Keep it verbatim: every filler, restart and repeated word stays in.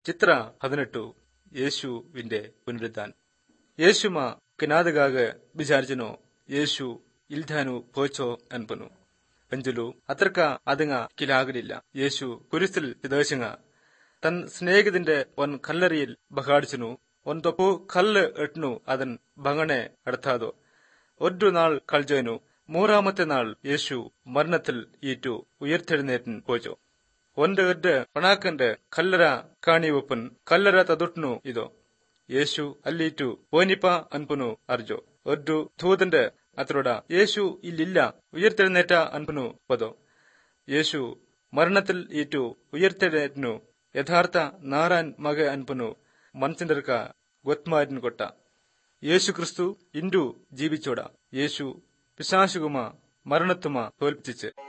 ಚಿತ್ರ ಹದಿನೆಟ್ಟು ಯೇಸುವಿന്റെ പുനരുദ്ധാനം. യേശുമ കിനാദകാക വിചാരിച്ചനോ യേശു ഇൽധാനു പോച്ചോ അൻപനു പെഞ്ചുലു അത്രക്ക അതങ്ങ കിലാകലില്ല. യേശു കുരിശിൽ ചിതേശങ്ങ തൻ സ്നേഹിതന്റെ ഒൻ കല്ലറിയിൽ ബഹാടിച്ചനു. ഒൻ തൊപ്പു കല്ല് എട്ടനു അതൻ ഭങ്ങണെ അടത്താതോ. ഒരു നാൾ കൾജേനു. മൂറാമത്തെ നാൾ യേശു മരണത്തിൽ ഈറ്റു ഉയർത്തെഴുന്നേറ്റൻ പോച്ചോ. ಒಂದು ಎಡ್ಡೆ ಪಣಾಕಂಡೆ ಕಲ್ಲರ ಕಾಣಿವಪ್ಪನ್ ಕಲ್ಲರ ತದುಟ್ನು ಇದೋ. യേശു അല്ലീറ്റു പോനിപ്പ അൻപുനു അർജോ. ഒഡ്ഡു ധൂതന്റെ അത്രോട യേശു ഇല്ലില്ല ഉയർത്തെഴുന്നേറ്റ അൻപുനു പദോ. യേശു മരണത്തിൽ ഈറ്റു ഉയർത്തെഴുന്നേറ്റു യഥാർത്ഥ നാരാൻ മക അൻപുനു മനുഷ്യർക്ക ಗೊತ್ಮಾರಿನ ಕೊಟ್ಟ. യേശു ക്രിസ്തു ಇಂದು ಜೀವಿಚೋಡ. യേശു പിശാചുകുമ മരണത്തുമ തോൽപ്പിച്ച്